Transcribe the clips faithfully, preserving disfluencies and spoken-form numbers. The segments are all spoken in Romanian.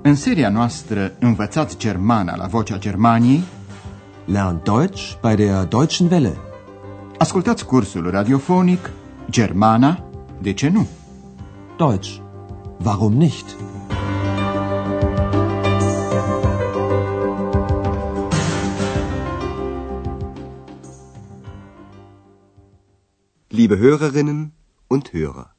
În seria noastră Învățați Germana la Vocea Germaniei, Lernt Deutsch bei der Deutschen Welle. Ascultați cursul radiofonic Germana, de ce nu? Deutsch, warum nicht? Liebe Hörerinnen und Hörer.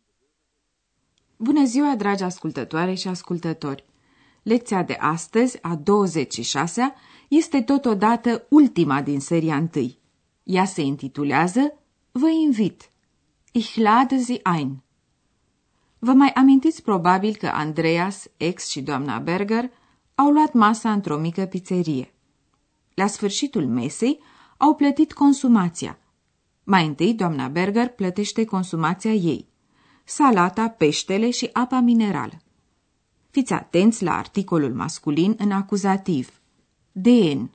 Bună ziua, dragi ascultătoare și ascultători! Lecția de astăzi, a douăzeci și șasea, este totodată ultima din seria întâi. Ea se intitulează Vă invit. Ich lade Sie ein. Vă mai amintiți probabil că Andreas, ex și doamna Berger au luat masa într-o mică pizzerie. La sfârșitul mesei au plătit consumația. Mai întâi, doamna Berger plătește consumația ei: salata, peștele și apa minerală. Fiți atenți la articolul masculin în acuzativ. Den.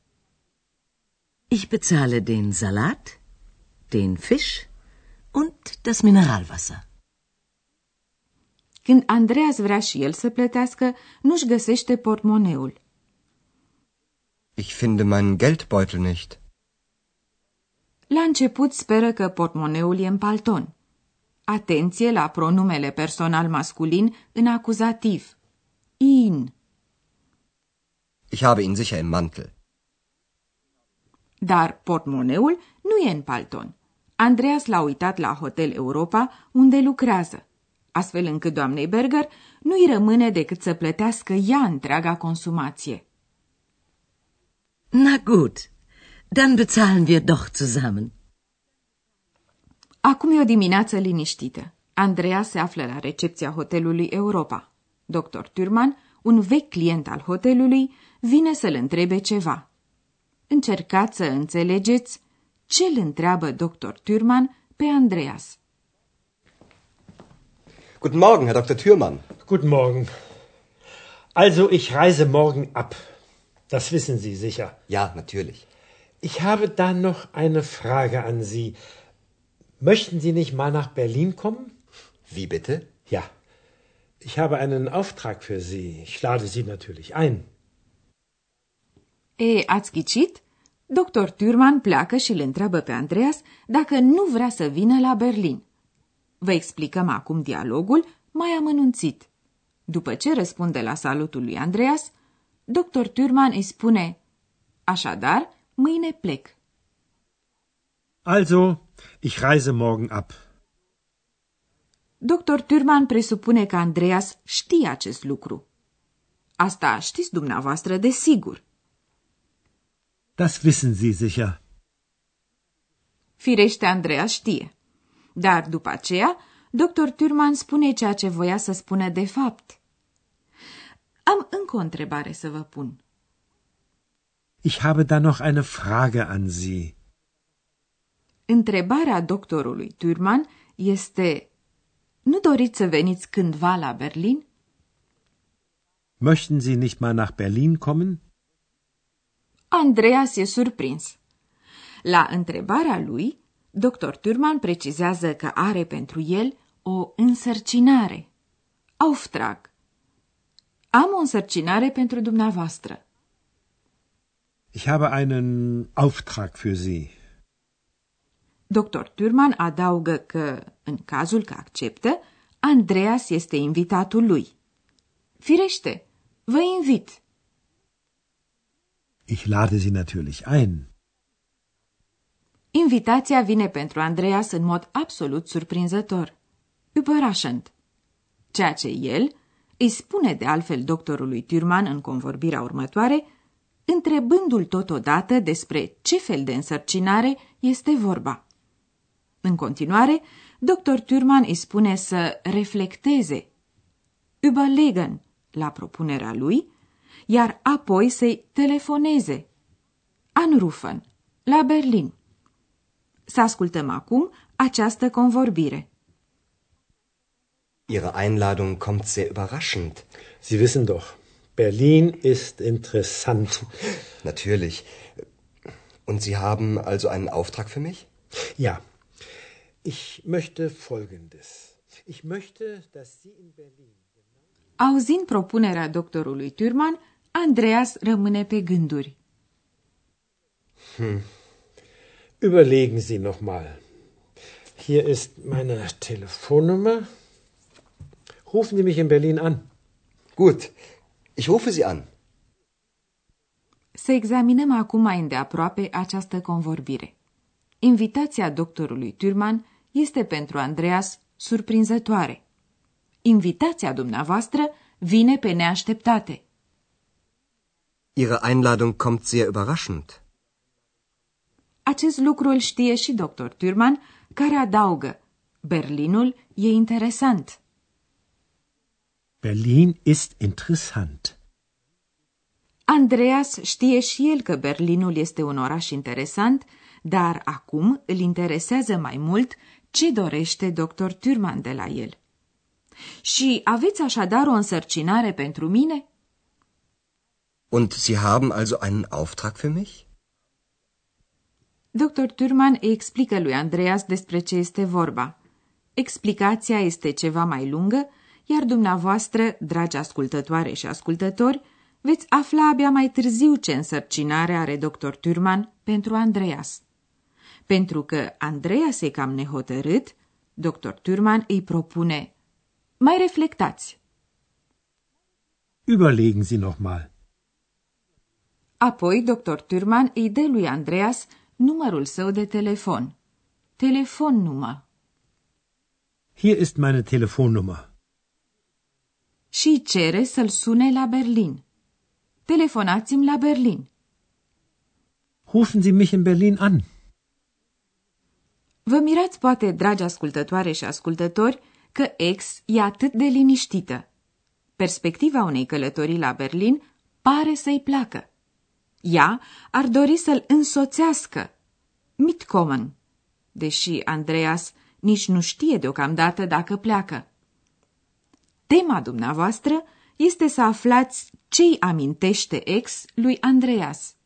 Ich bezahle den Salat, den Fisch und das Mineralwasser. Când Andreas vrea și el să plătească, nu-și găsește portmoneul. Ich finde meinen Geldbeutel nicht. La început speră că portmoneul e în palton. Atenție la pronumele personal masculin în acuzativ. Ihn. Ich habe ihn sicher im Mantel. Dar portmoneul nu e în palton. Andreas l-a uitat la Hotel Europa, unde lucrează, astfel încât doamnei Berger nu-i rămâne decât să plătească ea întreaga consumație. Na gut, dann bezahlen wir doch zusammen. Acum e o dimineață liniștită. Andreas se află la recepția Hotelului Europa. doctor Thürmann, un vechi client al hotelului, vine să-l întrebe ceva. Încercați să înțelegeți ce îl întreabă doctor Thürmann pe Andreas. Guten Morgen, Herr Doktor Thürmann. Guten Morgen. Also, ich reise morgen ab. Das wissen Sie sicher. Ja, natürlich. Ich habe da noch eine Frage an Sie. Möchten Sie nicht mal nach Berlin kommen? Wie bitte? Ja. Ich habe einen Auftrag für Sie. Ich lade Sie natürlich ein. E, ați ghicit? doctor Thürmann pleacă și îl întreabă pe Andreas dacă nu vrea să vină la Berlin. Vă explicăm acum dialogul mai amănunțit. După ce răspunde la salutul lui Andreas, doctor Thürmann îi spune: așadar, mâine plec. Also, ich reise morgen ab. doctor Thürmann presupune că Andreas știe acest lucru. Asta știți dumneavoastră de sigur. Das wissen Sie sicher. Firește, Andreas știe. Dar după aceea, doctor Thürmann spune ceea ce voia să spună de fapt. Am încă o întrebare să vă pun. Ich habe da noch eine Frage an Sie. Întrebarea doctorului Thürmann este: nu doriți să veniți cândva la Berlin? Möchten Sie nicht mal nach Berlin kommen? Andreas e surprins. La întrebarea lui, doctor Thürmann precizează că are pentru el o însărcinare. Auftrag. Am o însărcinare pentru dumneavoastră. Ich habe einen Auftrag für Sie. doctor Thürmann adaugă că, în cazul că acceptă, Andreas este invitatul lui. Firește, vă invit. Ich lade Sie natürlich ein. Invitația vine pentru Andreas în mod absolut surprinzător. Überraschend. Ceea ce el îi spune de altfel doctorului Thürmann în convorbirea următoare, întrebându-l totodată despre ce fel de însărcinare este vorba. În continuare, doctor Thürmann îi spune să reflecteze, überlegen, la propunerea lui, iar apoi să-i telefoneze, anrufen, la Berlin. Să ascultăm acum această convorbire. Ihre Einladung kommt sehr überraschend. Sie wissen doch, Berlin ist interessant. Natürlich. Und Sie haben also einen Auftrag für mich? Ja. Ich möchte Folgendes. Ich möchte, dass Sie in Berlin... Auzind propunerea doctorului Thürmann, Andreas rămâne pe gânduri. Hm. Überlegen Sie noch mal. Hier ist meine Telefonnummer. Rufen Sie mich in Berlin an. Gut, ich rufe Sie an. Să examinăm acum mai îndeaproape această convorbire. Invitația doctorului Thürmann este pentru Andreas surprinzătoare. Invitația dumneavoastră vine pe neașteptate. Ihre Einladung kommt sehr überraschend. Acest lucru îl știe și doctor Thürmann, care adaugă: Berlinul e interesant. Berlin ist interessant. Andreas știe și el că Berlinul este un oraș interesant, dar acum îl interesează mai mult ce dorește doctor Thürmann de la el. Și aveți așadar o însărcinare pentru mine? Und Sie haben also einen Auftrag für mich? doctor Thürmann îi explică lui Andreas despre ce este vorba. Explicația este ceva mai lungă, iar dumneavoastră, dragi ascultătoare și ascultători, veți afla abia mai târziu ce însărcinare are doctor Thürmann pentru Andreas. Pentru că Andreas e cam nehotărât, doctor Thürmann îi propune: mai reflectați. Überlegen Sie noch mal. Apoi, doctor Thürmann îi dă lui Andreas numărul său de telefon. Telefonnummer. Hier ist meine Telefonnummer. Și îi cere să-l sune la Berlin. Telefonați-mi la Berlin. Rufen Sie mich in Berlin an. Vă mirați poate, dragi ascultătoare și ascultători, că X e atât de liniștită. Perspectiva unei călătorii la Berlin pare să-i placă. Ea ar dori să-l însoțească, mitkommen, deși Andreas nici nu știe deocamdată dacă pleacă. Tema dumneavoastră este să aflați ce-i amintește X lui Andreas.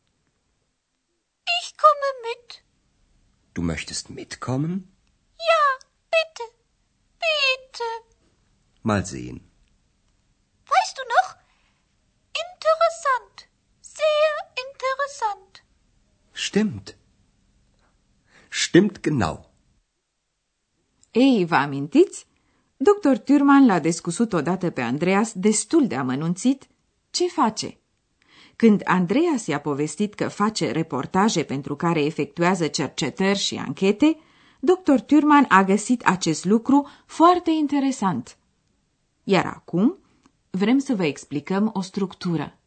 Ich komme mit. Du möchtest mitkommen? Ja, bitte, bitte. Mal sehen. Weißt du noch? Interessant, sehr interessant. Stimmt. Stimmt genau. Ei, vă amintiți? doctor Thürmann l-a descusut odată pe Andreas destul de amănunțit ce face. Când Andreas i-a povestit că face reportaje pentru care efectuează cercetări și anchete, doctor Thürmann a găsit acest lucru foarte interesant. Iar acum vrem să vă explicăm o structură.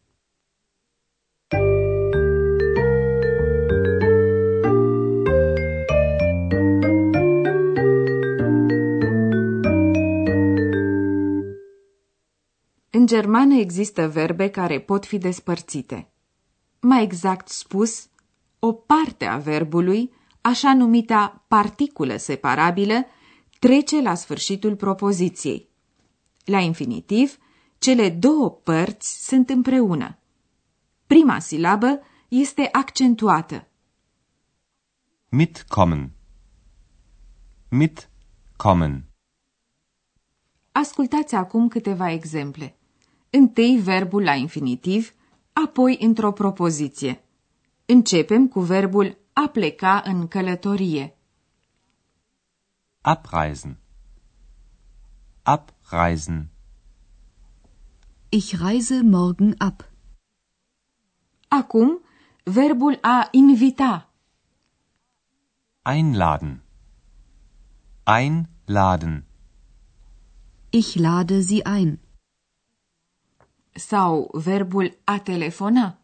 În germană există verbe care pot fi despărțite. Mai exact spus, o parte a verbului, așa numita particulă separabilă, trece la sfârșitul propoziției. La infinitiv, cele două părți sunt împreună. Prima silabă este accentuată. Mitkommen. Mitkommen. Ascultați acum câteva exemple. Întâi verbul la infinitiv, apoi într-o propoziție. Începem cu verbul a pleca în călătorie. Abreisen. Abreisen. Ich reise morgen ab. Acum, verbul a invita. Einladen. Einladen. Ich lade Sie ein. Sau verbul a telefona.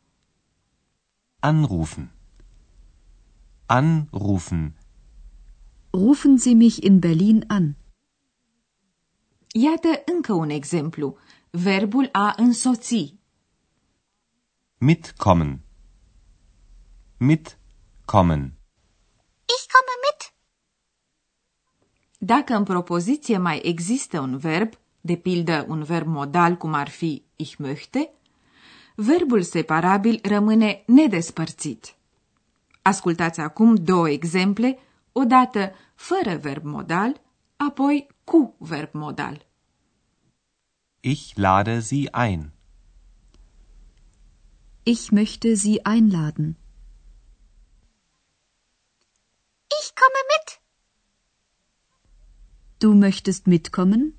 Anrufen. Anrufen. Rufen Sie mich in Berlin an. Iată încă un exemplu. Verbul a însoți. Mitkommen. Mitkommen. Ich komme mit. Dacă în propoziție mai există un verb, de pildă un verb modal cum ar fi ich möchte, verbul separabil rămâne nedespărțit. Ascultați acum două exemple, odată fără verb modal, apoi cu verb modal. Ich lade Sie ein. Ich möchte Sie einladen. Ich komme mit. Du möchtest mitkommen?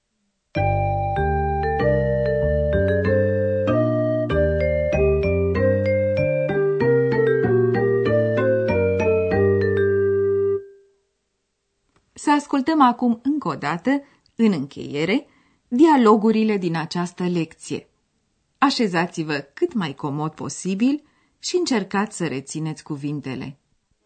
Să ascultăm acum încă o dată, în încheiere, dialogurile din această lecție. Așezați-vă cât mai comod posibil și încercați să rețineți cuvintele.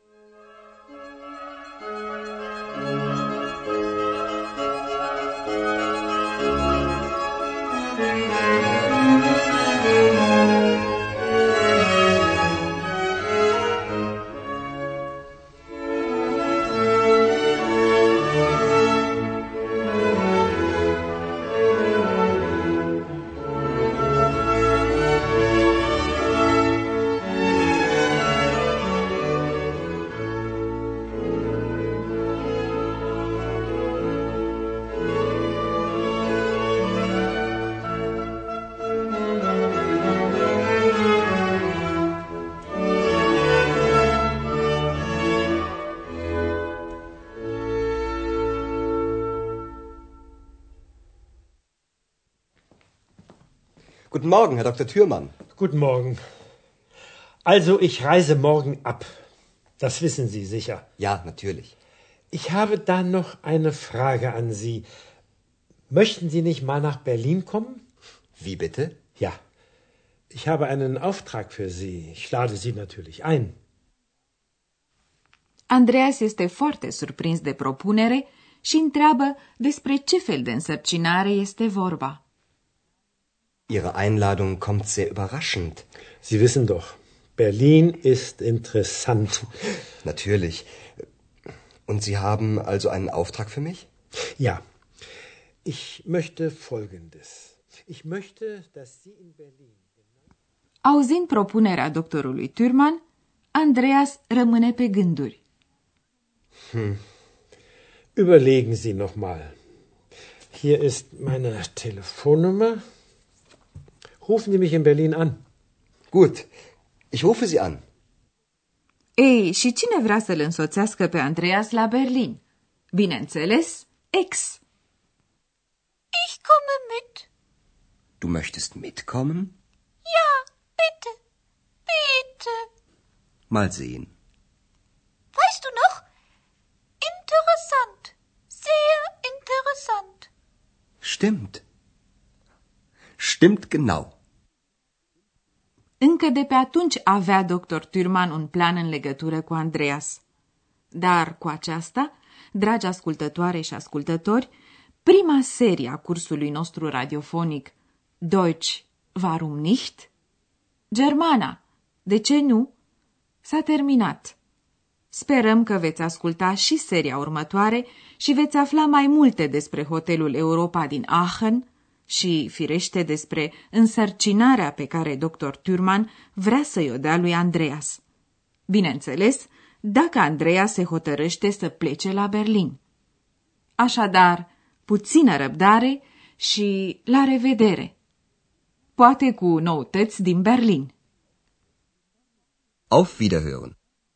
Guten Morgen, Herr Doktor Thürmann. Guten Morgen. Also, ich reise morgen ab. Das wissen Sie sicher. Ja, natürlich. Ich habe da noch eine Frage an Sie. Möchten Sie nicht mal nach Berlin kommen? Wie bitte? Ja. Ich habe einen Auftrag für Sie. Ich lade Sie natürlich ein. Andreas este foarte surprins de propunere și întreabă despre ce fel de însărcinare este vorba. Ihre Einladung kommt sehr überraschend. Sie wissen doch, Berlin ist interessant. Natürlich. Und Sie haben also einen Auftrag für mich? Ja. Ich möchte Folgendes. Ich möchte, dass Sie in Berlin... Auzind propunerea doctorului Thürmann, Andreas rămâne pe gânduri. Hm. Überlegen Sie noch mal. Hier ist meine Telefonnummer. Rufen Sie mich in Berlin an. Gut, ich rufe Sie an. Ei, și cine vrea să-l însoțească pe Andreas la Berlin? Bineînțeles, Ex. Ich komme mit. Du möchtest mitkommen? Ja, bitte, bitte. Mal sehen. Weißt du noch? Interessant, sehr interessant. Stimmt. Stimmt genau. Încă de pe atunci avea doctor Thürmann un plan în legătură cu Andreas. Dar cu aceasta, dragi ascultătoare și ascultători, prima serie a cursului nostru radiofonic Deutsch, warum nicht? Germana, de ce nu? S-a terminat. Sperăm că veți asculta și seria următoare și veți afla mai multe despre hotelul Europa din Aachen și, firește, despre însărcinarea pe care doctor Thürmann vrea să-i o dea lui Andreas. Bineînțeles, dacă Andreas se hotărăște să plece la Berlin. Așadar, puțină răbdare și la revedere! Poate cu noutăți din Berlin. Auf Wiederhören!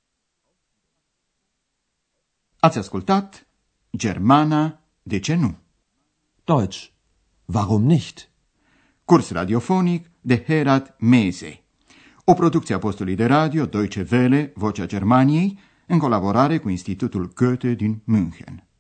Ați ascultat Germana, de ce nu? Deutsch, warum nicht? Curs radiofonic de Herat Mese. O producție a postului de radio Deutsche Welle, Vocea Germaniei, în colaborare cu Institutul Goethe din München.